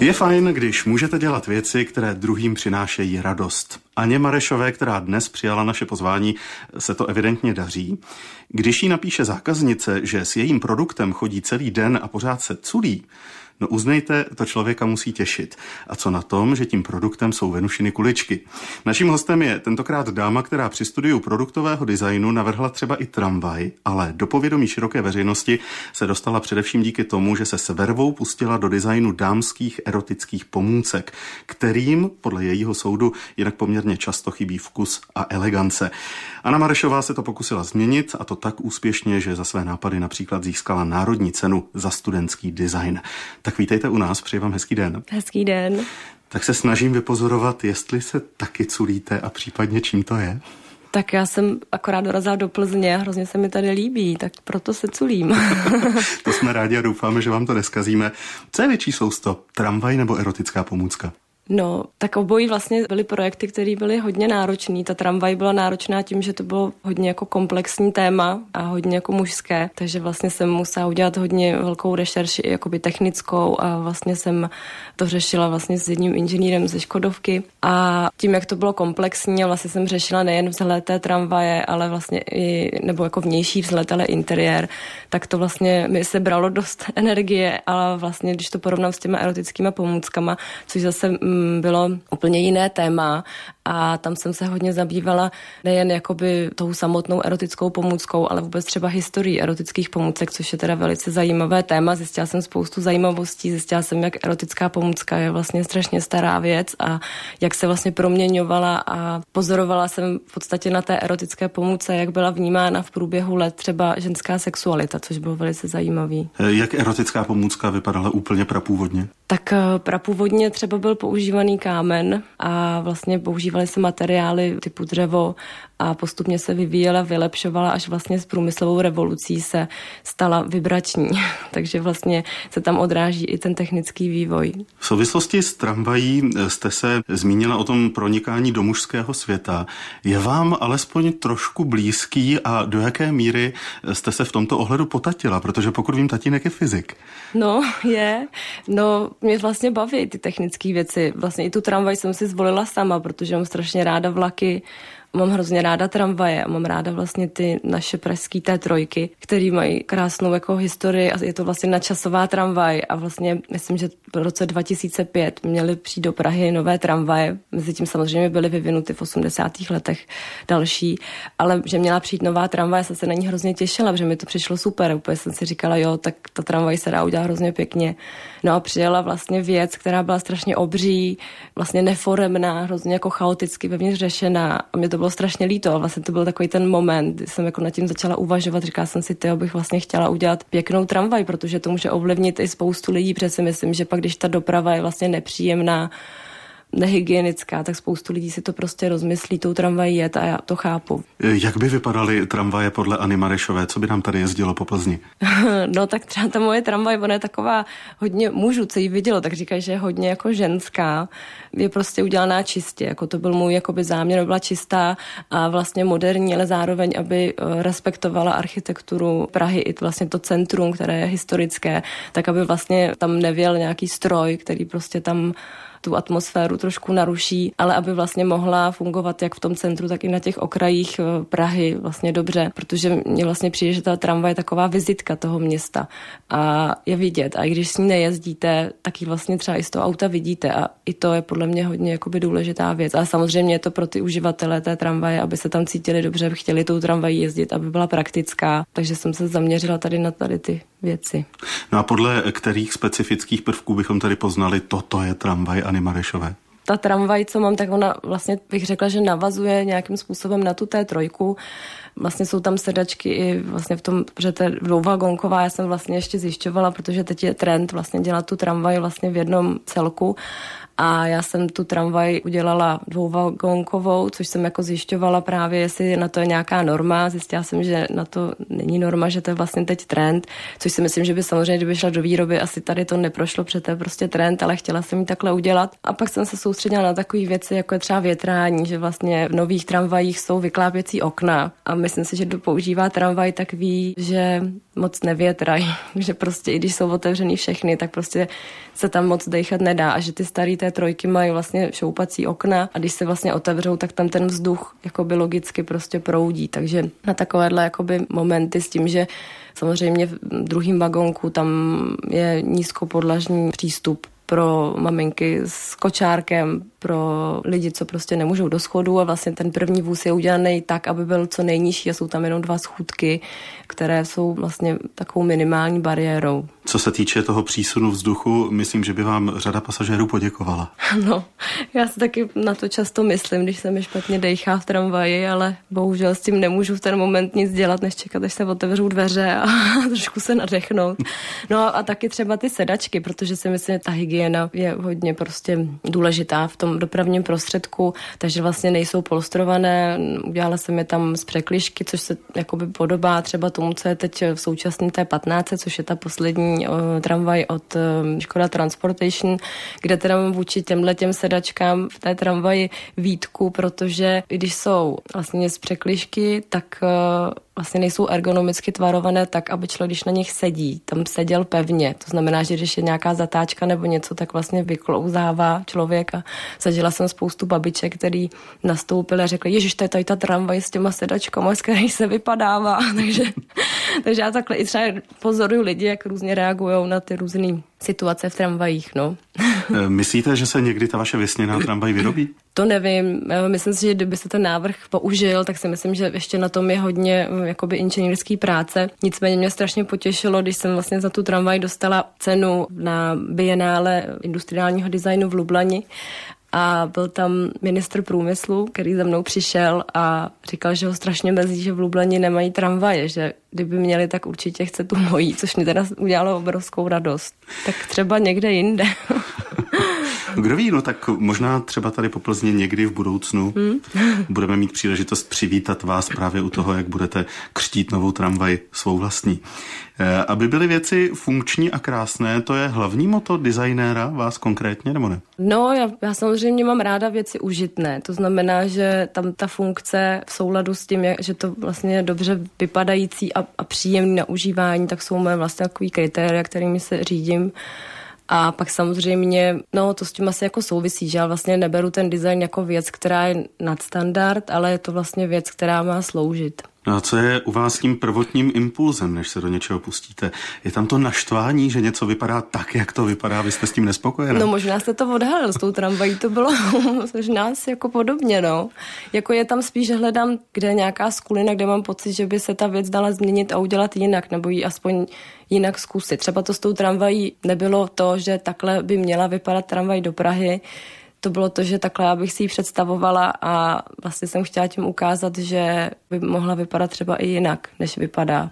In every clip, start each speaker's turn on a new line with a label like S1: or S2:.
S1: Je fajn, když můžete dělat věci, které druhým přinášejí radost. Aně Marešové, která dnes přijala naše pozvání, se to evidentně daří. Když jí napíše zákaznice, že s jejím produktem chodí celý den a pořád se culí, no uznejte, to člověka musí těšit. A co na tom, že tím produktem jsou Venušiny kuličky. Naším hostem je tentokrát dáma, která při studiu produktového designu navrhla třeba i tramvaj, ale do povědomí široké veřejnosti se dostala především díky tomu, že se s vervou pustila do designu dámských erotických pomůcek, kterým podle jejího soudu jinak poměrně často chybí vkus a elegance. Anna Marešová se to pokusila změnit, a to tak úspěšně, že za své nápady například získala národní cenu za studentský design. Tak vítejte u nás, přeji vám hezký den.
S2: Hezký den.
S1: Tak se snažím vypozorovat, jestli se taky culíte a případně čím to je.
S2: Tak já jsem akorát dorazila do Plzně a hrozně se mi tady líbí, tak proto se culím.
S1: To jsme rádi a doufáme, že vám to neskazíme. Co je větší sousto, tramvaj nebo erotická pomůcka?
S2: No, tak obojí vlastně byly projekty, které byly hodně náročné. Ta tramvaj byla náročná tím, že to bylo hodně jako komplexní téma a hodně jako mužské, takže vlastně jsem musela udělat hodně velkou rešerši jakoby technickou a vlastně jsem to řešila vlastně s jedním inženýrem ze Škodovky a tím, jak to bylo komplexní, vlastně jsem řešila nejen vzhled té tramvaje, ale vlastně i, nebo jako vnější vzhled, ale interiér, tak to vlastně mi se bralo dost energie, ale vlastně, když to porovnám s těma erotickýma pomůckama, což zase bylo úplně jiné téma a tam jsem se hodně zabývala nejen jakoby tou samotnou erotickou pomůckou, ale vůbec třeba historií erotických pomůcek, což je teda velice zajímavé téma. Zjistila jsem spoustu zajímavostí, zjistila jsem, jak erotická pomůcka je vlastně strašně stará věc a jak se vlastně proměňovala a pozorovala jsem v podstatě na té erotické pomůcce, jak byla vnímána v průběhu let třeba ženská sexualita, což bylo velice zajímavý.
S1: Jak erotická pomůcka vypadala úplně prapůvodně?
S2: Tak prapůvodně třeba byl používaný kámen a vlastně používaly se materiály typu dřevo a postupně se vyvíjela, vylepšovala, až vlastně s průmyslovou revolucí se stala vibrační. Takže vlastně se tam odráží i ten technický vývoj.
S1: V souvislosti s tramvají jste se zmínila o tom pronikání do mužského světa. Je vám alespoň trošku blízký a do jaké míry jste se v tomto ohledu potatila? Protože pokud vím, tatínek je fyzik.
S2: No, je. No, mě vlastně baví ty technické věci. Vlastně i tu tramvaj jsem si zvolila sama, protože mám strašně ráda vlaky, mám hrozně ráda tramvaje a mám ráda vlastně ty naše pražský T3, který mají krásnou jako historii a je to vlastně nadčasová tramvaj a vlastně myslím, že v roce 2005 měly přijít do Prahy nové tramvaje. Mezitím samozřejmě byly vyvinuty v 80. letech další, ale že měla přijít nová tramvaj, jsem se na ní hrozně těšila, protože mi to přišlo super. Úplně jsem si říkala, jo, tak ta tramvaj se dá udělat hrozně pěkně. No a přijela vlastně věc, která byla strašně obří, vlastně neforemná, hrozně jako chaoticky vevnitř řešená a mě to bylo strašně líto. Vlastně to byl takový ten moment, kdy jsem jako nad tím začala uvažovat. Říkala jsem si, bych vlastně chtěla udělat pěknou tramvaj, protože to může ovlivnit i spoustu lidí, protože si myslím, že pak, když ta doprava je vlastně nepříjemná, nehygienická, tak spoustu lidí si to prostě rozmyslí tou tramvají jet a já to chápu.
S1: Jak by vypadaly tramvaje podle Anny Marešové? Co by nám tady jezdilo po Plzni?
S2: No tak třeba ta moje tramvaj, ona je taková hodně mužů, co jí vidělo, tak říkají, že je hodně jako ženská. Je prostě udělaná čistě, jako to byl můj jakoby záměr, byla čistá a vlastně moderní, ale zároveň, aby respektovala architekturu Prahy i vlastně to centrum, které je historické, tak aby vlastně tam nevěl nějaký stroj, který prostě tam tu atmosféru trošku naruší, ale aby vlastně mohla fungovat jak v tom centru, tak i na těch okrajích Prahy vlastně dobře, protože mně vlastně přijde, že ta tramvaj je taková vizitka toho města a je vidět. A i když s ní nejezdíte, tak ji vlastně třeba i z toho auta vidíte a i to je podle mě hodně jakoby důležitá věc. A samozřejmě je to pro ty uživatele té tramvaje, aby se tam cítili dobře, chtěli tou tramvají jezdit, aby byla praktická. Takže jsem se zaměřila tady na tady ty věci.
S1: No a podle kterých specifických prvků bychom tady poznali, toto je tramvaj Anny Marešové?
S2: Ta tramvaj, co mám, tak ona vlastně bych řekla, že navazuje nějakým způsobem na tu T3. Vlastně jsou tam sedačky i vlastně v tom, že to je dvouvagonková, já jsem vlastně ještě zjišťovala, protože teď je trend vlastně dělat tu tramvaj vlastně v jednom celku. A já jsem tu tramvaj udělala dvouvagónkovou, což jsem jako zjišťovala právě, jestli na to je nějaká norma. Zjistila jsem, že na to není norma, že to je vlastně teď trend, což si myslím, že by samozřejmě, kdyby šla do výroby, asi tady to neprošlo, protože to je prostě trend, ale chtěla jsem ji takhle udělat. A pak jsem se soustředila na takové věci, jako je třeba větrání, že vlastně v nových tramvajích jsou vyklápěcí okna a myslím si, že kdo používá tramvaj, tak ví, že moc nevětrají, že prostě i když jsou otevřený všechny, tak prostě se tam moc dejchat nedá a že ty starý té trojky mají vlastně šoupací okna a když se vlastně otevřou, tak tam ten vzduch jakoby logicky prostě proudí, takže na takovéhle jakoby momenty s tím, že samozřejmě v druhém vagónku tam je nízkopodlažní přístup pro maminky s kočárkem, pro lidi, co prostě nemůžou do schodu a vlastně ten první vůz je udělaný tak, aby byl co nejnižší a jsou tam jenom 2 schůdky, které jsou vlastně takovou minimální bariérou.
S1: Co se týče toho přísunu vzduchu, myslím, že by vám řada pasažérů poděkovala.
S2: No, já si taky na to často myslím, když se mi špatně dejchá v tramvaji, ale bohužel s tím nemůžu v ten moment nic dělat, než čekat, až se otevřou dveře a trošku se nadechnout. No a taky třeba ty sedačky, protože si myslím, že ta hygiena je hodně prostě důležitá v tom dopravním prostředku, takže vlastně nejsou polstrované. Udělala jsem je tam z překližky, což se jakoby podobá třeba tomu, co je teď v současné té 15, což je ta poslední tramvaj od Škoda Transportation, kde teda mám vůči těm sedačkám v té tramvaji výtku, protože i když jsou vlastně z překližky, tak vlastně nejsou ergonomicky tvarované tak, aby člověk, když na nich sedí, tam seděl pevně. To znamená, že když je nějaká zatáčka nebo něco, tak vlastně vyklouzává člověk a zažila jsem spoustu babiček, který nastoupili a řekli, ježiš, to je tady ta tramvaj s těma sedačkama, z kterých se vypadává. takže já takhle i třeba pozoruju lidi, jak různě reagují na ty různé situace v tramvajích, no.
S1: Myslíte, že se někdy ta vaše vysněná tramvaj vyrobí?
S2: To nevím. Myslím si, že kdyby se ten návrh použil, tak si myslím, že ještě na tom je hodně jakoby inženýrský práce. Nicméně mě strašně potěšilo, když jsem vlastně za tu tramvaj dostala cenu na Bienále industriálního designu v Lublani. A byl tam ministr průmyslu, který za mnou přišel a říkal, že ho strašně mrzí, že v Lublani nemají tramvaje, že kdyby měli, tak určitě chce tu mojí, což mi teda udělalo obrovskou radost. Tak třeba někde jinde.
S1: Kdo ví, no tak možná třeba tady po Plzni někdy v budoucnu budeme mít příležitost přivítat vás právě u toho, jak budete křtít novou tramvaj svou vlastní. Aby byly věci funkční a krásné, to je hlavní motto designéra, vás konkrétně, nebo ne?
S2: No, já samozřejmě mám ráda věci užitné. To znamená, že tam ta funkce v souladu s tím, že to vlastně je dobře vypadající a příjemný na užívání, tak jsou moje vlastně takový kritéria, kterými se řídím. A pak samozřejmě, no to s tím asi jako souvisí, že já vlastně neberu ten design jako věc, která je nadstandard, ale je to vlastně věc, která má sloužit.
S1: No a co je u vás tím prvotním impulzem, než se do něčeho pustíte? Je tam to naštvání, že něco vypadá tak, jak to vypadá, vy jste s tím nespokojená?
S2: No možná jste to odhalil s tou tramvají, to bylo možná asi jako podobně, no. Jako je tam spíš, hledám, kde je nějaká skulina, kde mám pocit, že by se ta věc dala změnit a udělat jinak, nebo ji aspoň jinak zkusit. Třeba to s tou tramvají nebylo to, že takhle by měla vypadat tramvaj do Prahy, to bylo to, že takhle abych si ji představovala a vlastně jsem chtěla tím ukázat, že by mohla vypadat třeba i jinak, než vypadá.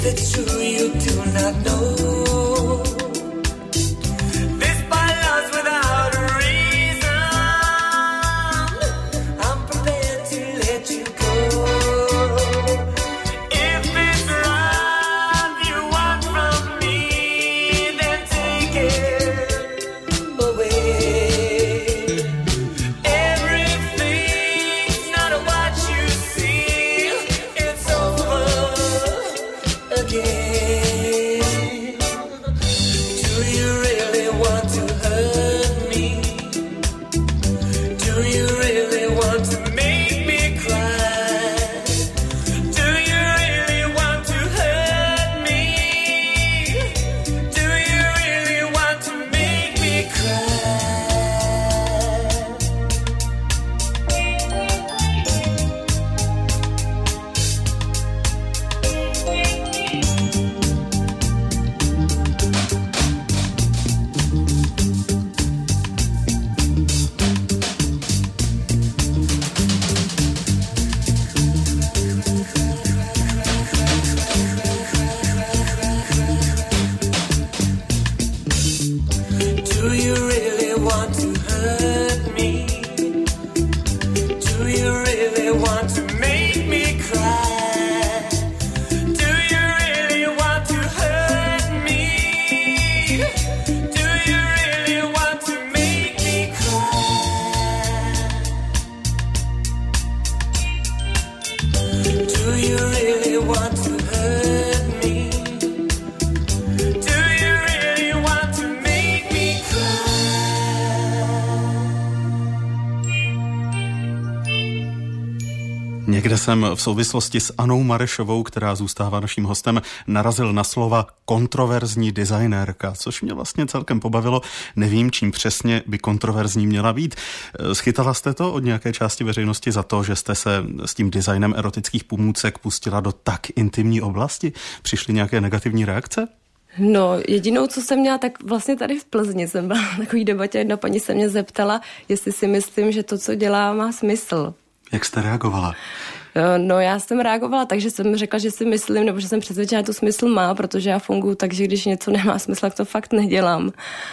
S3: it true you do not know? This by love's without a reason. I'm prepared to let you go. If it's love you want from me, then take it away. Everything's not what you see. It's over again. Do you really want to hurt me? Do you really want to make me cry? Do you really want to hurt me? Do you really want to make me cry? Do you really want to hurt me? Do you really want to make me cry? Do you really want to hurt me? Do you really want to make me cry? Do you really want to hurt me? Do you really want to make me cry?
S1: Někde jsem v souvislosti s Anou Marešovou, která zůstává naším hostem, narazil na slova kontroverzní designérka, což mě vlastně celkem pobavilo. Nevím, čím přesně by kontroverzní měla být. Schytala jste to od nějaké části veřejnosti za to, že jste se s tím designem erotických pomůcek pustila do tak intimní oblasti? Přišly nějaké negativní reakce?
S2: No, jedinou, co jsem měla, tak vlastně tady v Plzni jsem byla na takový debatě. Jedna paní se mě zeptala, jestli si myslím, že to, co dělá, má smysl.
S1: Jak jste reagovala?
S2: No, já jsem reagovala tak, že jsem řekla, že si myslím, nebo že jsem přesvědčena, že to smysl má, protože já funguji tak, že když něco nemá smysl, tak to fakt nedělám.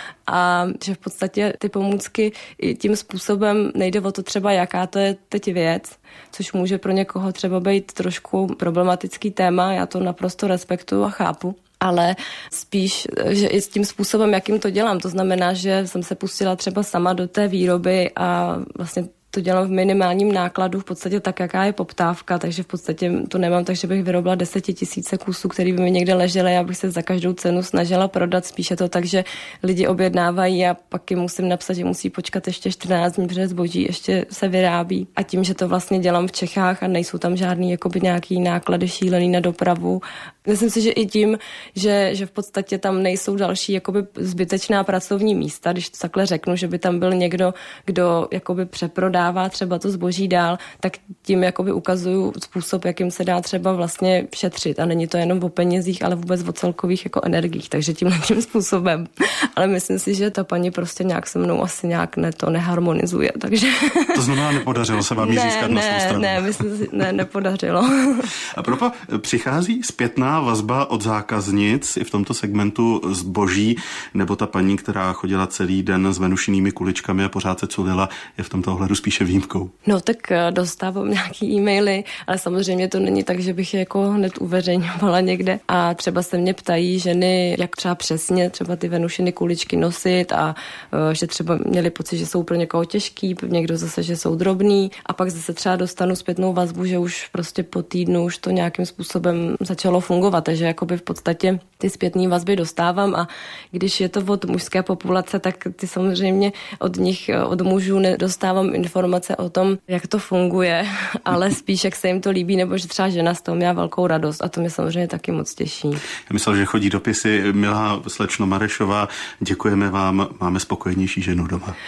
S2: A že v podstatě ty pomůcky i tím způsobem nejde o to třeba, jaká to je teď věc, což může pro někoho třeba být trošku problematický téma, já to naprosto respektuju a chápu. Ale spíš, že i s tím způsobem, jakým to dělám. To znamená, že jsem se pustila třeba sama do té výroby a vlastně to dělám v minimálním nákladu, v podstatě tak, jaká je poptávka, takže v podstatě to nemám tak, že bych vyrobila 10 000 kusů, který by mi někde ležely, já bych se za každou cenu snažila prodat. Spíše to tak, že lidi objednávají a pak jim musím napsat, že musí počkat ještě 14 dní, protože zboží ještě se vyrábí. A tím, že to vlastně dělám v Čechách a nejsou tam žádný jakoby nějaký náklady šílený na dopravu. Myslím si, že i tím, že v podstatě tam nejsou další jakoby zbytečná pracovní místa, když to takhle řeknu, že by tam byl někdo, kdo jakoby přeprodává třeba to zboží dál, tak tím jakoby ukazuju způsob, jakým se dá třeba vlastně šetřit. A není to jenom o penězích, ale vůbec o celkových jako energiích, takže tím způsobem. Ale myslím si, že ta paní prostě nějak se mnou asi nějak neharmonizuje, takže...
S1: To znamená, nepodařilo se vám ji získat na svou stranu.
S2: Myslím si, nepodařilo.
S1: A proto přichází zpětná vazba od zákaznic i v tomto segmentu zboží, nebo ta paní, která chodila celý den s venušinými kuličkami a pořád se culila, je v tomto ohledu spíše výjimkou?
S2: No tak dostávám nějaký e-maily, ale samozřejmě to není tak, že bych je jako hned uveřejňovala někde. A třeba se mě ptají ženy, jak třeba přesně třeba ty venušiny kuličky nosit a že třeba měli pocit, že jsou pro někoho těžký, někdo zase, že jsou drobný. A pak zase třeba dostanu zpětnou vazbu, že už prostě po týdnu už to nějakým způsobem začalo fungovat. Takže jakoby v podstatě ty zpětné vazby dostávám a když je to od mužské populace, tak ty samozřejmě od nich, od mužů nedostávám informace o tom, jak to funguje, ale spíš, jak se jim to líbí, nebo že třeba žena z toho měla velkou radost a to mě samozřejmě taky moc těší.
S1: Já myslel, že chodí dopisy. Milá slečno Marešová, děkujeme vám, máme spokojenější ženu doma.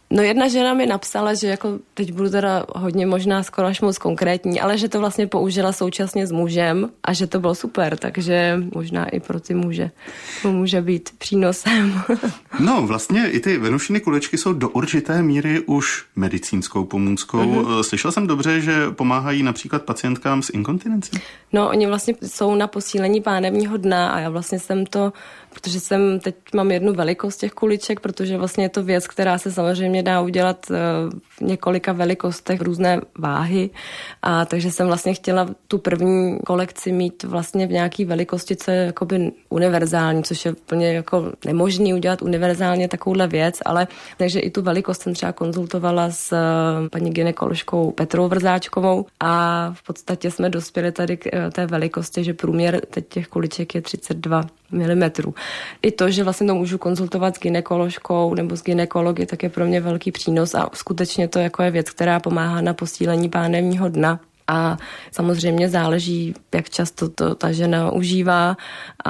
S2: No jedna žena mi napsala, že jako teď budu teda hodně možná skoro až moc konkrétní, ale že to vlastně použila současně s mužem a že to bylo super, takže možná i pro ty muže to může být přínosem.
S1: No vlastně i ty Venušiny kuličky jsou do určité míry už medicínskou pomůckou. Slyšel jsem dobře, že pomáhají například pacientkám s inkontinencí?
S2: No oni vlastně jsou na posílení pánevního dna a já vlastně jsem to, protože teď mám jednu velikost těch kuliček, protože vlastně je to věc, která se samozřejmě dá udělat v několika velikostech různé váhy. A takže jsem vlastně chtěla tu první kolekci mít vlastně v nějaký velikosti, co je jakoby univerzální, což je úplně jako nemožný udělat univerzálně takovouhle věc, ale takže i tu velikost jsem třeba konzultovala s paní gynekoložkou Petrou Vrzáčkovou a v podstatě jsme dospěli tady k té velikosti, že průměr teď těch kuliček je 32 mm. I to, že vlastně to můžu konzultovat s gynekoložkou nebo s gynekology, tak je pro mě velký přínos a skutečně to jako je věc, která pomáhá na posílení pánevního dna. A samozřejmě záleží, jak často to ta žena užívá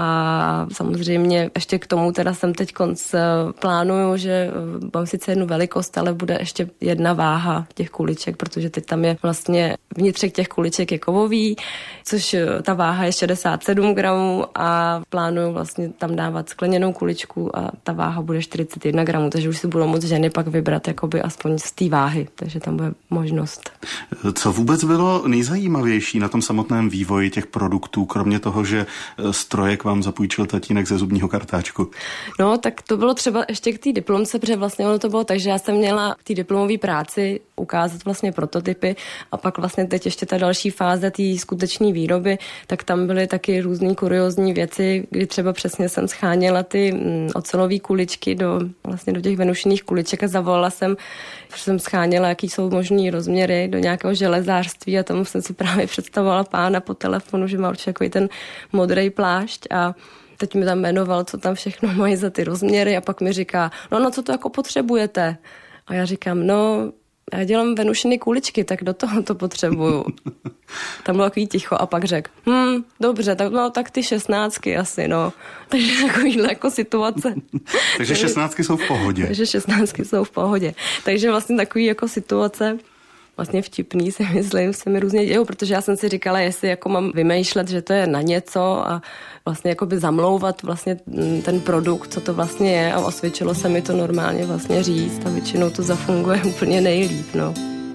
S2: a samozřejmě ještě k tomu teda jsem teď plánuju, že mám sice jednu velikost, ale bude ještě jedna váha těch kuliček, protože teď tam je vlastně vnitřek těch kuliček je kovový, což ta váha je 67 gramů a plánuju vlastně tam dávat skleněnou kuličku a ta váha bude 41 gramů, takže už si budou moct ženy pak vybrat jakoby aspoň z té váhy, takže tam bude možnost.
S1: Co vůbec bylo nejzajímavější na tom samotném vývoji těch produktů, kromě toho, že strojek vám zapůjčil tatínek ze zubního kartáčku?
S2: No, tak to bylo třeba ještě k té diplomce, protože vlastně ono to bylo tak, že já jsem měla k té diplomové práci ukázat vlastně prototypy a pak vlastně teď ještě ta další fáze té skutečné výroby, tak tam byly taky různý kuriózní věci, kdy třeba přesně jsem scháněla ty ocelové kuličky do těch venušiných kuliček a zavolala jsem scháněla, jaký jsou možný rozměry do nějakého železářství a tomu jsem si právě představovala pána po telefonu, že má určitě takový ten modrý plášť a teď mi tam jmenoval, co tam všechno mají za ty rozměry a pak mi říká, no co to jako potřebujete? A já říkám, no já dělám venušiny kuličky, tak do toho to potřebuju. Tam bylo takový ticho a pak řekl, dobře, tak ty 16 asi, no. Takže takovýhle jako situace.
S1: Takže 16 jsou v pohodě.
S2: Takže 16 jsou v pohodě. Takže vlastně takový jako situace vlastně vtipný, si myslím, se mi různě dějou, protože já jsem si říkala, jestli jako mám vymýšlet, že to je na něco a vlastně jakoby zamlouvat vlastně ten produkt, co to vlastně je a osvědčilo se mi to normálně vlastně říct a většinou to zafunguje úplně nejlíp, no.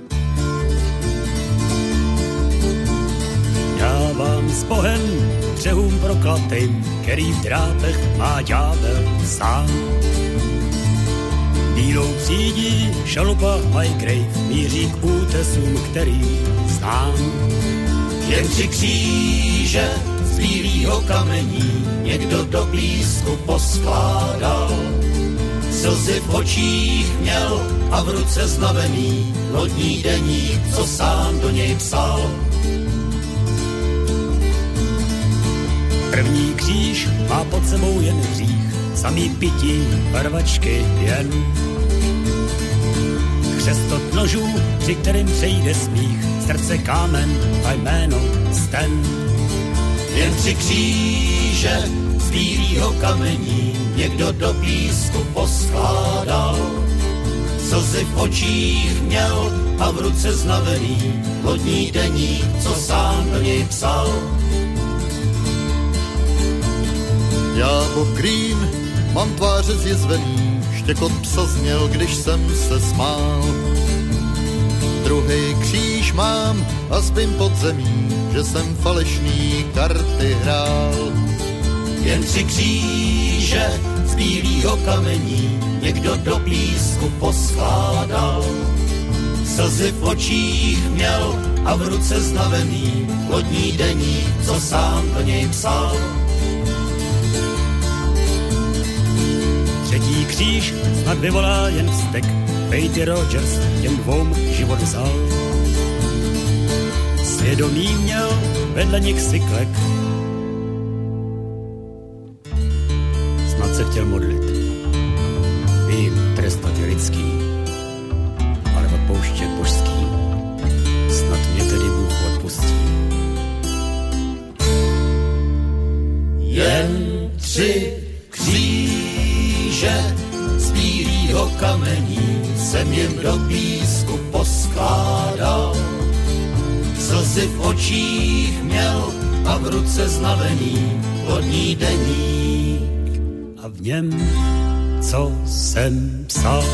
S4: Dávám s Bohem břehům proklatým, který v drátech má ďábel sám. Bílou přídí šalupa Highgrave míří k útesům, který znám.
S3: Jen 3 kříže z bílýho kamení někdo do písku poskládal. Slzy v očích měl a v ruce znavený lodní deník, co sám do něj psal.
S4: První kříž má pod sebou jen hřích, samý pití, rvačky jen. Křestot nožů, při kterým přejde smích, srdce kámen a jméno Sten.
S3: Jen 3 kříže z bílýho kamení někdo do písku poskládal. Slzy v očích měl a v ruce znavený lodní deník, co sám do něj psal.
S5: Já Bob Green, mám tváře zjezvený, štěkot psa zněl, když jsem se smál. Druhý kříž mám a spím pod zemí, že jsem falešný karty hrál.
S3: Jen 3 kříže z bílýho kamení někdo do písku poskládal. Slzy v očích měl a v ruce znavený lodní deník, co sám do něj psal.
S4: Třetí kříž snad vyvolá jen vztek, Katie Rogers těm 2 život vzal. Svědomí měl vedle nich syklek, snad se chtěl modlit. Vím, trestat je lidský, ale odpouštět božský, snad mě tedy Bůh odpustí.
S3: Jen 3 kříže z bílýho
S5: svýho kamení jsem jim do písku poskládal. Slzy v očích měl a v ruce znavený lodní deník.
S4: A v něm, co jsem psal,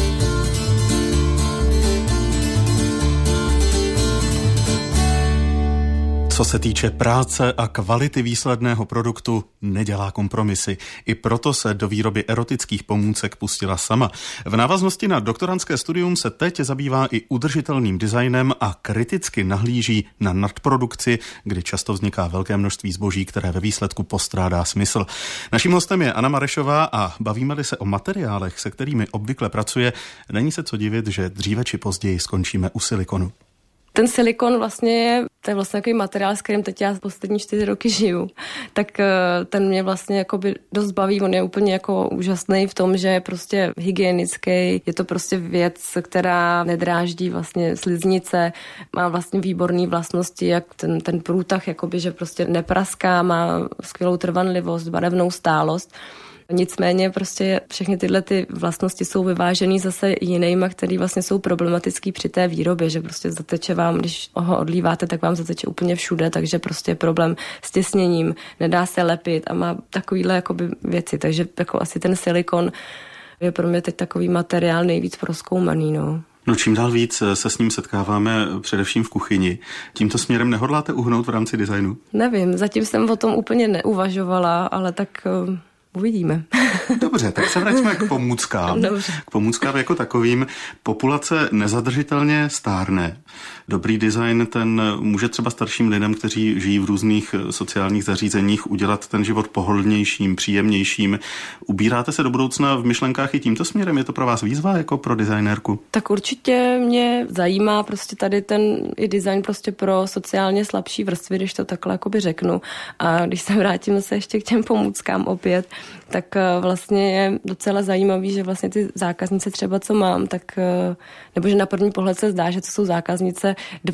S1: Co se týče práce a kvality výsledného produktu, nedělá kompromisy. I proto se do výroby erotických pomůcek pustila sama. V návaznosti na doktorandské studium se teď zabývá i udržitelným designem a kriticky nahlíží na nadprodukci, kdy často vzniká velké množství zboží, které ve výsledku postrádá smysl. Naším hostem je Anna Marešová a bavíme-li se o materiálech, se kterými obvykle pracuje, není se co divit, že dříve či později skončíme u silikonu.
S2: Ten silikon vlastně to je vlastně takový materiál, s kterým teď já poslední 4 roky žiju, tak ten mě vlastně jakoby dost baví, on je úplně jako úžasný v tom, že je prostě hygienický, je to prostě věc, která nedráždí vlastně sliznice, má vlastně výborné vlastnosti, jak ten průtah, jakoby, že prostě nepraská, má skvělou trvanlivost, barevnou stálost. Nicméně prostě všechny tyhle ty vlastnosti jsou vyvážený zase jinýma, který vlastně jsou problematický při té výrobě, že prostě zateče vám, když ho odlíváte, tak vám zateče úplně všude, takže prostě problém s těsněním, nedá se lepit a má takovýhle jakoby věci, takže jako asi ten silikon je pro mě teď takový materiál nejvíc prozkoumaný, no.
S1: No čím dál víc se s ním setkáváme především v kuchyni. Tímto směrem nehodláte uhnout v rámci designu?
S2: Nevím, zatím jsem o tom úplně neuvažovala, ale tak uvidíme.
S1: Dobře, tak se vraťme k pomůckám.
S2: Dobře.
S1: K pomůckám jako takovým. Populace nezadržitelně stárne. Dobrý design ten může třeba starším lidem, kteří žijí v různých sociálních zařízeních, udělat ten život pohodlnějším, příjemnějším. Ubíráte se do budoucna v myšlenkách i tímto směrem? Je to pro vás výzva jako pro designérku?
S2: Tak určitě mě zajímá prostě tady ten i design prostě pro sociálně slabší vrstvy, když to takhle jakoby řeknu. A když se vrátím se ještě k těm pomůckám opět, tak vlastně je docela zajímavý, že vlastně ty zákaznice třeba, co mám, tak nebo že na první pohled se zdá, že to jsou zákaznice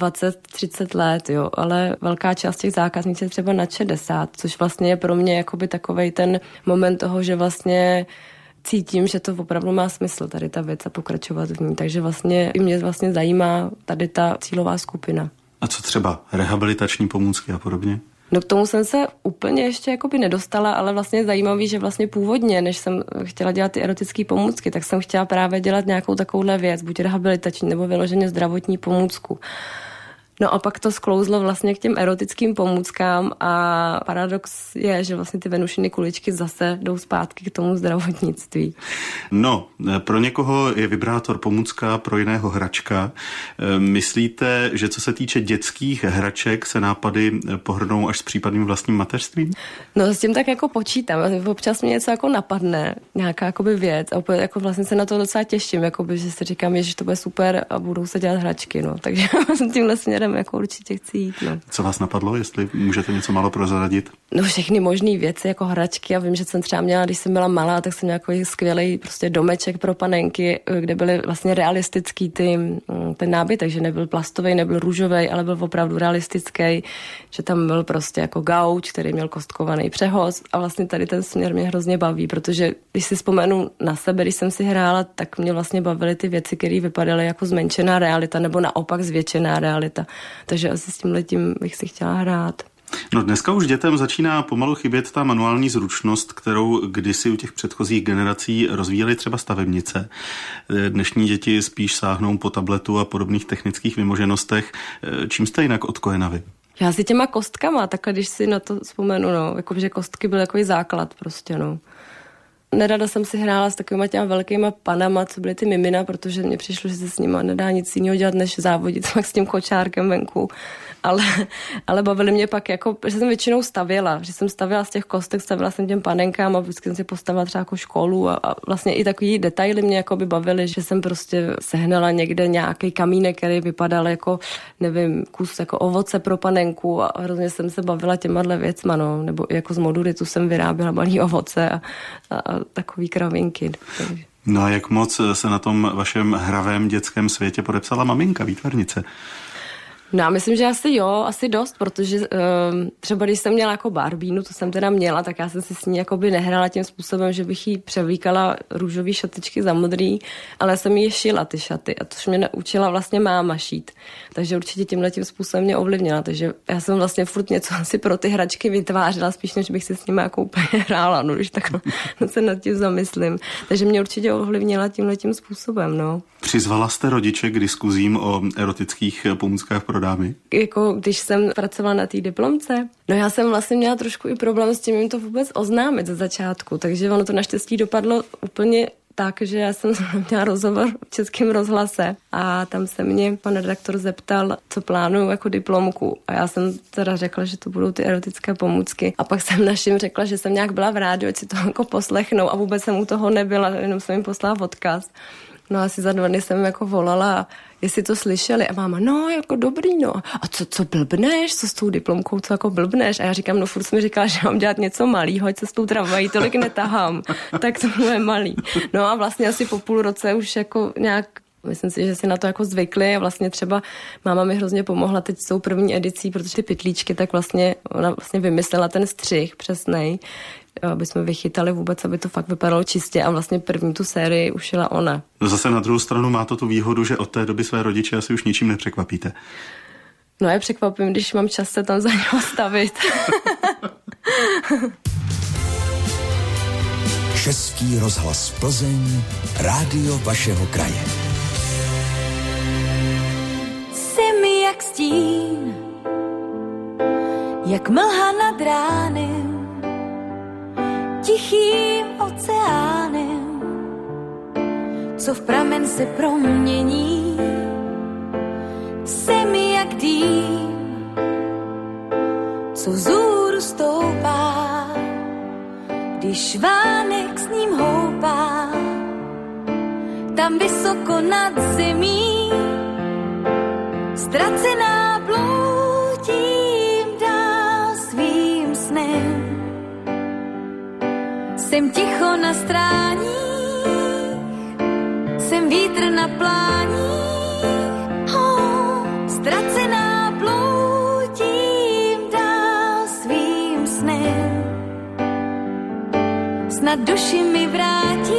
S2: 20-30 let, jo, ale velká část těch zákaznic je třeba na 60, což vlastně je pro mě jakoby takovej ten moment toho, že vlastně cítím, že to opravdu má smysl tady ta věc a pokračovat v ní, takže vlastně i mě vlastně zajímá tady ta cílová skupina.
S1: A co třeba rehabilitační pomůcky a podobně?
S2: No k tomu jsem se úplně ještě jakoby nedostala, ale vlastně je zajímavý, že vlastně původně, než jsem chtěla dělat ty erotické pomůcky, tak jsem chtěla právě dělat nějakou takovouhle věc, buď rehabilitační nebo vyloženě zdravotní pomůcku. No a pak to sklouzlo vlastně k těm erotickým pomůckám a paradox je, že vlastně ty Venušiny kuličky zase jdou zpátky k tomu zdravotnictví.
S1: No, pro někoho je vibrátor pomůcka, pro jiného hračka. Myslíte, že co se týče dětských hraček, se nápady pohrnou až s případným vlastním mateřstvím?
S2: No s tím tak jako počítám. Občas mě něco jako napadne, nějaká jakoby věc a opět jako vlastně se na to docela těším, jakoby, že si říkám, že to bude super a budou se dělat hračky, no. Takže tímhle směrem jako určitě chci jít, no.
S1: Co vás napadlo, jestli můžete něco málo prozradit?
S2: No všechny možný věci, jako hračky. Já vím, že jsem třeba měla, když jsem byla malá, tak jsem měla takový skvělý prostě domeček pro panenky, kde byly vlastně realistický ten nábytek, že nebyl plastový, nebyl růžový, ale byl opravdu realistický, že tam byl prostě jako gauč, který měl kostkovaný přehoz a vlastně tady ten směr mě hrozně baví, protože když si vzpomenu na sebe, když jsem si hrála, tak mě vlastně bavily ty věci, které vypadaly jako zmenšená realita nebo naopak zvětšená realita. Takže asi s tímhletím bych si chtěla hrát.
S1: No dneska už dětem začíná pomalu chybět ta manuální zručnost, kterou kdysi u těch předchozích generací rozvíjely třeba stavebnice. Dnešní děti spíš sáhnou po tabletu a podobných technických vymoženostech. Čím jste jinak od Koena vy?
S2: Já si těma kostkama, takhle když si na to vzpomenu, no, jakože kostky byl takový základ prostě, no. Nerada jsem si hrála s takovýma těma velkýma panama, co byly ty mimina, protože mně přišlo, že se s nima nedá nic jiného dělat, než závodit s tím kočárkem venku. Ale bavili mě pak, jako, že jsem většinou stavěla, z těch kostek, stavěla jsem těm panenkám a vždycky jsem si postavila třeba jako školu a vlastně i takový detaily mě jako by bavily, že jsem prostě sehnala někde nějaký kamínek, který vypadal jako, nevím, kus jako ovoce pro panenku a hrozně jsem se bavila těmahle věcma, no, nebo jako z moduritu jsem vyráběla malý ovoce a takový kravinky. Takže.
S1: No a jak moc se na tom vašem hravém dětském světě podepsala maminka, výtvarnice?
S2: No já myslím, že asi dost, protože třeba když jsem měla jako Barbínu, to jsem teda měla, tak já jsem si s ní jakoby nehrála tím způsobem, že bych jí převlíkala růžový šatičky za modrý, ale jsem jí šila ty šaty a to mě naučila vlastně máma šít. Takže určitě tímhletím způsobem mě ovlivnila, takže já jsem vlastně furt něco asi pro ty hračky vytvářela, spíš než bych si s nimi jako úplně hrála, no když tak se nad tím zamyslím. Takže mě určitě ovlivnila tímhletím způsobem, no.
S1: Přizvala jste rodiče k diskuzím o erotických pomůckách pro dámy?
S2: Jako když jsem pracovala na té diplomce, no já jsem vlastně měla trošku i problém s tím jim to vůbec oznámit ze začátku, takže ono to naštěstí dopadlo úplně tak, že já jsem měla rozhovor v Českém rozhlase a tam se mě pan redaktor zeptal, co plánuju jako diplomku a já jsem teda řekla, že to budou ty erotické pomůcky a pak jsem našim řekla, že jsem nějak byla v rádiu, ať si to jako poslechnou a vůbec jsem u toho nebyla, jenom jsem jim poslala odkaz. No asi za 2 dny jsem jako volala, jestli to slyšeli a máma, no jako dobrý, no. A co blbneš, co s tou diplomkou, co jako blbneš? A já říkám, no furt jsem mi říkala, že mám dělat něco malýho, ať se s tou tramvají tolik netahám. Tak to bylo malý. No a vlastně asi po půl roce už jako nějak, myslím si, že si na to jako zvykli a vlastně třeba máma mi hrozně pomohla teď s tou první edicí, protože ty pytlíčky, tak vlastně ona vlastně vymyslela ten střih přesnej, aby jsme vychytali vůbec, aby to fakt vypadalo čistě a vlastně první tu sérii ušila ona.
S1: No zase na druhou stranu má to tu výhodu, že od té doby své rodiče asi už ničím nepřekvapíte.
S2: No já překvapím, když mám čas se tam za něho stavit.
S6: Český rozhlas Plzeň, rádio vašeho kraje.
S7: Jsi mi jak stín, jak mlha nad ránem, tichým oceánem, co v pramen se promění. Jsi mi jak dým, co vzhůru stoupá, když vánek s ním houpá. Tam vysoko nad zemí, ztracená bloudím dál svým snem. Jsem ticho na stráních, jsem vítr na pláních, ztracená bloudím dál svým snem. Snad duši mi vrátíš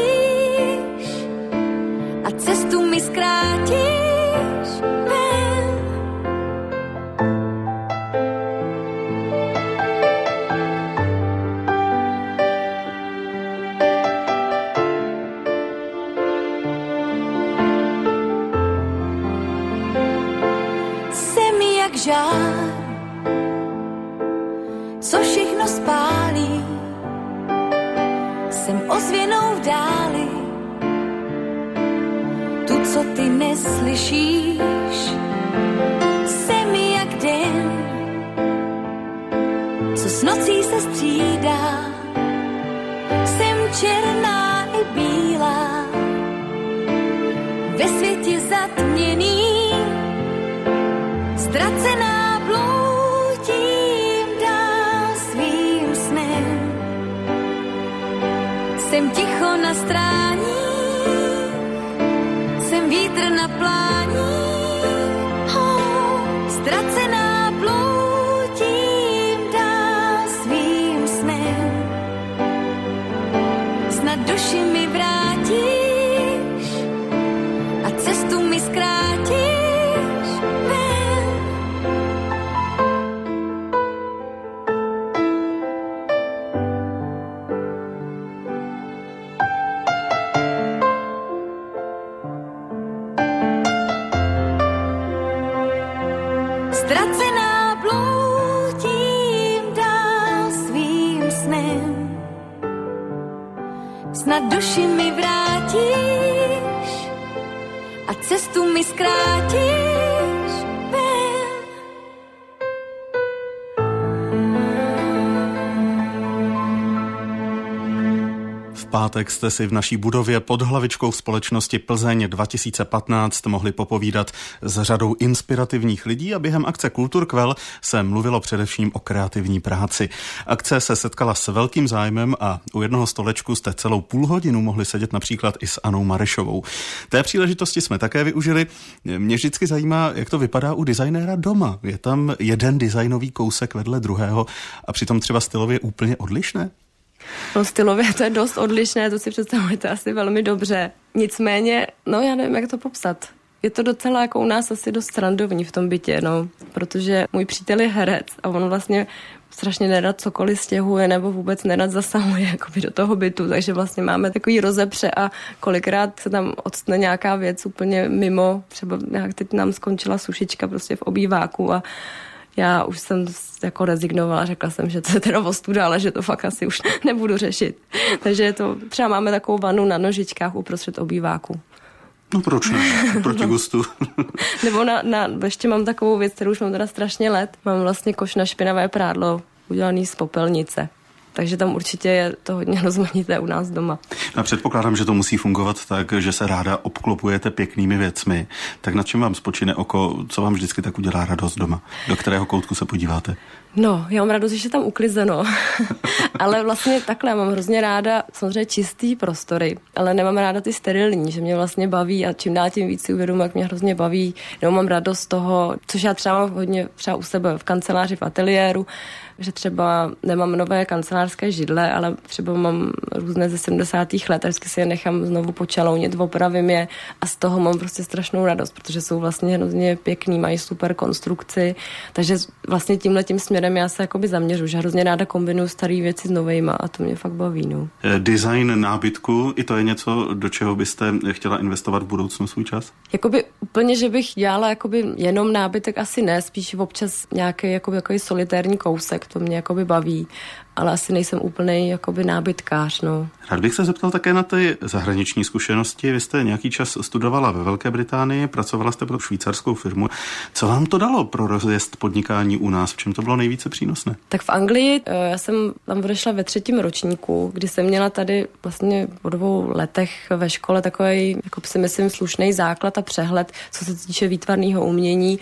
S7: a cestu mi zkrátíš ven. Žár, co všechno spálí, jsem ozvěnou v dáli, tu, co ty neslyšíš. Jsem jak den, co s nocí se střídá, jsem černá i bílá, ve světě zatměný. Ztracená bloudím dál svým snem. Jsem ticho na stráních, jsem vítr na pláních, ztracená bloudím dál svým snem. Snad duši mi vrátíš a cestu mi zkrátíš. Ztracená bloudím dál svým snem. Snad duši mi vrátíš a cestu mi zkrátíš ven.
S1: V pátek jste si v naší budově pod hlavičkou společnosti Plzeň 2015 mohli popovídat s řadou inspirativních lidí a během akce Kulturkvel se mluvilo především o kreativní práci. Akce se setkala s velkým zájmem a u jednoho stolečku jste celou půl hodinu mohli sedět například i s Anou Marešovou. Té příležitosti jsme také využili. Mě vždycky zajímá, jak to vypadá u designéra doma. Je tam jeden designový kousek vedle druhého a přitom třeba stylově úplně odlišné?
S2: No stylově to je dost odlišné, to si představujete asi velmi dobře. Nicméně, no já nevím, jak to popsat. Je to docela jako u nás asi dost srandovní v tom bytě, no, protože můj přítel je herec a on vlastně strašně nerad cokoliv stěhuje nebo vůbec nerad zasahuje jakoby do toho bytu, takže vlastně máme takový rozepře a kolikrát se tam odstne nějaká věc úplně mimo, třeba nějak teď nám skončila sušička prostě v obýváku a já už jsem jako rezignovala, řekla jsem, že to je teda ostuda, ale že to fakt asi už nebudu řešit. Takže to, třeba máme takovou vanu na nožičkách uprostřed obýváku.
S1: No proč ne? Proti gustu.
S2: Nebo ještě mám takovou věc, kterou už mám teda strašně let. Mám vlastně koš na špinavé prádlo udělaný z popelnice. Takže tam určitě je to hodně rozmanité u nás doma.
S1: A předpokládám, že to musí fungovat tak, že se ráda obklopujete pěknými věcmi. Tak nad čím vám spočine oko, co vám vždycky tak udělá radost doma? Do kterého koutku se podíváte?
S2: No, já mám radost, že je tam uklizeno. Ale vlastně takhle, mám hrozně ráda samozřejmě čistý prostory, ale nemám ráda ty sterilní, že mě vlastně baví a čím dál tím víc si uvědomuji, jak mě hrozně baví. Nebo mám radost z toho, což já třeba mám hodně třeba u sebe v kanceláři, v ateliéru, že třeba nemám nové kancelářské židle, ale třeba mám různé ze 70. let a vždycky si je nechám znovu počalounit, opravím je a z toho mám prostě strašnou radost, protože jsou vlastně hrozně pěkný, mají super konstrukci, takže vlastně tímhletím směrem já se jakoby zaměřu, že hrozně ráda kombinuju staré věci s novejma a to mě fakt baví. No.
S1: Design nábytku, i to je něco, do čeho byste chtěla investovat v budoucnu svůj čas?
S2: Jakoby úplně, že bych dělala jakoby jenom nábytek, asi ne, spíš občas nějaký jakoby solitérní kousek, to mě jakoby baví, ale asi nejsem úplnej jakoby nábytkář, no.
S1: Rád bych se zeptal také na ty zahraniční zkušenosti. Vy jste nějaký čas studovala ve Velké Británii, pracovala jste pro švýcarskou firmu. Co vám to dalo pro rozjezd podnikání u nás? V čem to bylo nejvíce přínosné?
S2: Tak v Anglii já jsem tam odešla ve 3. ročníku, kdy jsem měla tady vlastně po 2 letech ve škole takový, jako si myslím, slušný základ a přehled, co se týče výtvarného umění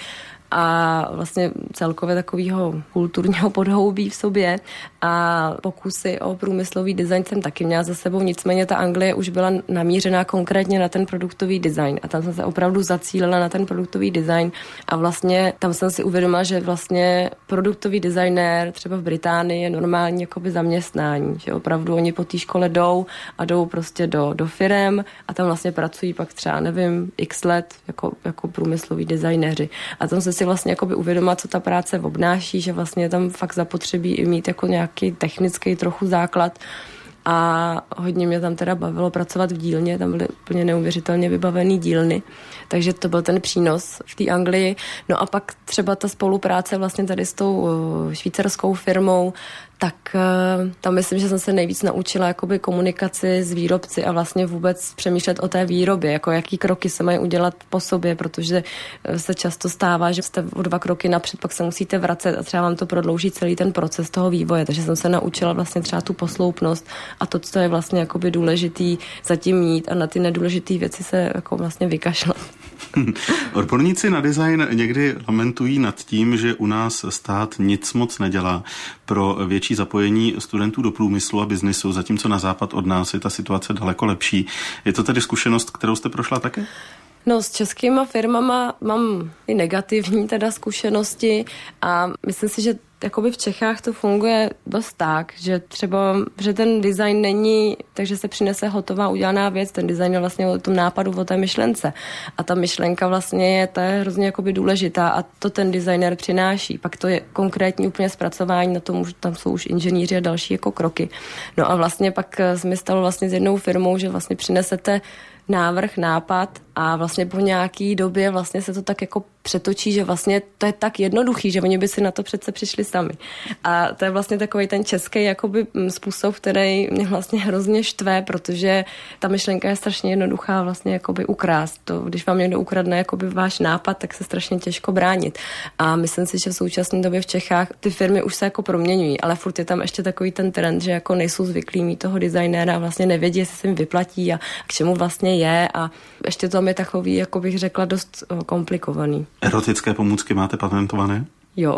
S2: a vlastně celkově takového kulturního podhoubí v sobě a pokusy o průmyslový design jsem taky měla za sebou, nicméně ta Anglie už byla namířená konkrétně na ten produktový design a tam jsem se opravdu zacílila na ten produktový design a vlastně tam jsem si uvědomila, že vlastně produktový designér třeba v Británii je normální jakoby zaměstnání, že opravdu oni po té škole jdou prostě do firem a tam vlastně pracují pak třeba, nevím, x let jako průmysloví designéři a tam jsem si vlastně jakoby uvědomila, co ta práce obnáší, že vlastně tam fakt zapotřebí i mít jako nějaký technický trochu základ a hodně mě tam teda bavilo pracovat v dílně, tam byly úplně neuvěřitelně vybavený dílny, takže to byl ten přínos v té Anglii. No a pak třeba ta spolupráce vlastně tady s tou švýcarskou firmou, tak tam myslím, že jsem se nejvíc naučila jakoby komunikaci s výrobci a vlastně vůbec přemýšlet o té výrobě, jako jaký kroky se mají udělat po sobě, protože se často stává, že jste o 2 kroky napřed, pak se musíte vracet a třeba vám to prodlouží celý ten proces toho vývoje, takže jsem se naučila vlastně třeba tu posloupnost a to, co je vlastně jakoby důležitý zatím mít a na ty nedůležité věci se jako vlastně vykašlat.
S1: Odborníci na design někdy lamentují nad tím, že u nás stát nic moc nedělá pro větší zapojení studentů do průmyslu a biznisu, zatímco na západ od nás je ta situace daleko lepší. Je to tedy zkušenost, kterou jste prošla také?
S2: No, s českýma firmama mám i negativní teda zkušenosti a myslím si, že jakoby v Čechách to funguje dost tak, že třeba, že ten design není, takže se přinese hotová udělaná věc, ten design je vlastně o tom nápadu, o té myšlence. A ta myšlenka vlastně je, ta je hrozně jakoby důležitá a to ten designer přináší. Pak to je konkrétní úplně zpracování, na tom tam jsou už inženýři a další jako kroky. No a vlastně pak se mi stalo vlastně s jednou firmou, že vlastně přinesete návrh, nápad a vlastně po nějaký době vlastně se to tak jako přetočí, že vlastně to je tak jednoduchý, že oni by si na to přece přišli sami. A to je vlastně takový ten český jakoby způsob, který mě vlastně hrozně štve, protože ta myšlenka je strašně jednoduchá vlastně jakoby ukrást. To, když vám někdo ukradne jakoby váš nápad, tak se strašně těžko bránit. A myslím si, že v současné době v Čechách ty firmy už se jako proměňují, ale furt je tam ještě takový ten trend, že jako nejsou zvyklí mít toho designéra a vlastně nevědí, jestli se jim vyplatí a k čemu vlastně je, a ještě to je takový, jako bych řekla, dost komplikovaný.
S1: Erotické pomůcky máte patentované?
S2: Jo.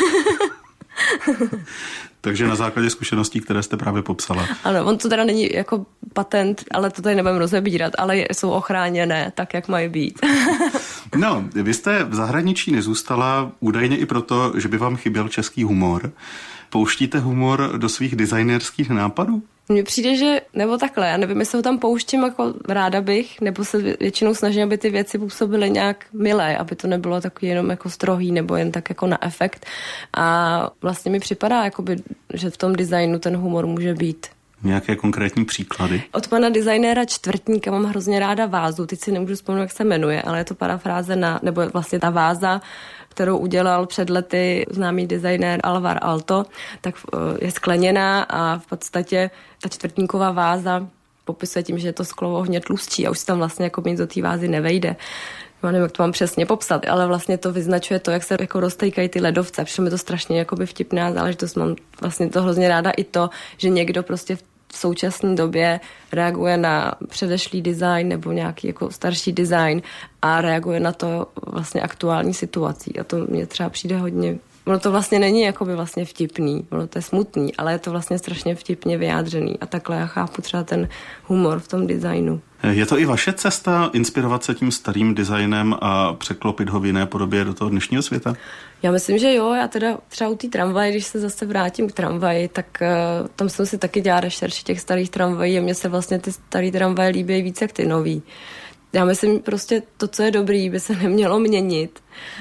S1: Takže na základě zkušeností, které jste právě popsala.
S2: Ano, on to teda není jako patent, ale to tady nebudeme rozebírat, ale jsou ochráněné tak, jak mají být.
S1: No, vy jste v zahraničí nezůstala údajně i proto, že by vám chyběl český humor. Pouštíte humor do svých designerských nápadů?
S2: Mně přijde, že, nebo takhle, já nevím, jestli ho tam pouštím, jako ráda bych, nebo se většinou snažím, aby ty věci působily nějak milé, aby to nebylo takový jenom jako strohý, nebo jen tak jako na efekt. A vlastně mi připadá, jakoby, že v tom designu ten humor může být.
S1: Nějaké konkrétní příklady?
S2: Od pana designéra Čtvrtníka mám hrozně ráda vázu, teď si nemůžu vzpomenout, jak se jmenuje, ale je to parafráze nebo vlastně ta váza, kterou udělal před lety známý designér Alvar Aalto, tak je skleněná a v podstatě ta čtvrtníková váza popisuje tím, že je to sklo hodně tlustší a už se tam vlastně jako nic do té vázy nevejde. Já nevím, jak to mám přesně popsat, ale vlastně to vyznačuje to, jak se jako roztejkají ty ledovce. Přišlo mi to strašně jakoby vtipná záležitost. Mám vlastně to hrozně ráda i to, že někdo prostě v současné době reaguje na předešlý design nebo nějaký jako starší design a reaguje na to vlastně aktuální situací. A to mně třeba přijde hodně. Ono to vlastně není jakoby vlastně vtipný, ono to je smutný, ale je to vlastně strašně vtipně vyjádřený. A takhle já chápu třeba ten humor v tom designu.
S1: Je to i vaše cesta inspirovat se tím starým designem a překlopit ho v jiné podobě do toho dnešního světa?
S2: Já myslím, že jo. Já teda třeba u té tramvaje, když se zase vrátím k tramvaji, tak tam jsem si taky dělala rešerši těch starých tramvají a mně se vlastně ty staré tramvaje líbí víc jak ty nový. Já myslím prostě to, co je dobrý, by se nemělo měnit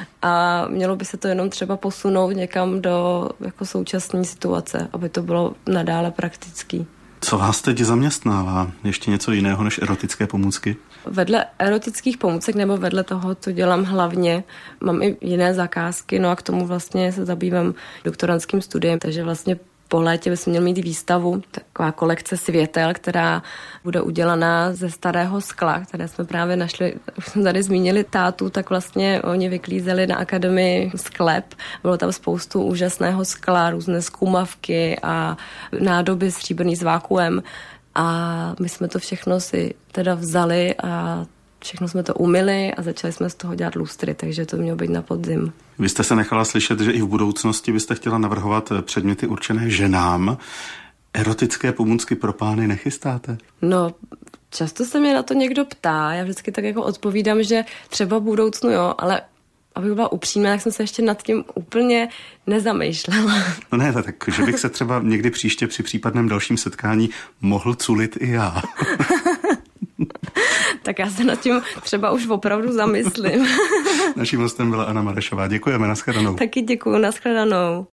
S2: a mělo by se to jenom třeba posunout někam do jako současné situace, aby to bylo nadále praktický.
S1: Co vás teď zaměstnává? Ještě něco jiného než erotické pomůcky?
S2: Vedle erotických pomůcek nebo vedle toho, co dělám hlavně, mám i jiné zakázky, no a k tomu vlastně se zabývám doktorandským studiem, takže vlastně po létě bychom měli mít výstavu, taková kolekce světel, která bude udělaná ze starého skla, které jsme právě našli, už jsme tady zmínili tátu, tak vlastně oni vyklízeli na akademii sklep. Bylo tam spoustu úžasného skla, různé zkumavky a nádoby stříbrný s vákuem. A my jsme to všechno si teda vzali a všechno jsme to umyli a začali jsme z toho dělat lustry, takže to mělo být na podzim.
S1: Vy jste se nechala slyšet, že i v budoucnosti byste chtěla navrhovat předměty určené ženám. Erotické pomůcky pro pány nechystáte?
S2: No, často se mě na to někdo ptá. Já vždycky tak jako odpovídám, že třeba v budoucnu jo, ale abych byla upřímná, tak jsem se ještě nad tím úplně nezamýšlela.
S1: No ne, tak, že bych se třeba někdy příště při případném dalším setkání mohl culit i já.
S2: Tak já se nad tím třeba už opravdu zamyslím.
S1: Naším hostem byla Anna Marešová. Děkujeme, nashledanou.
S2: Taky děkuju, nashledanou.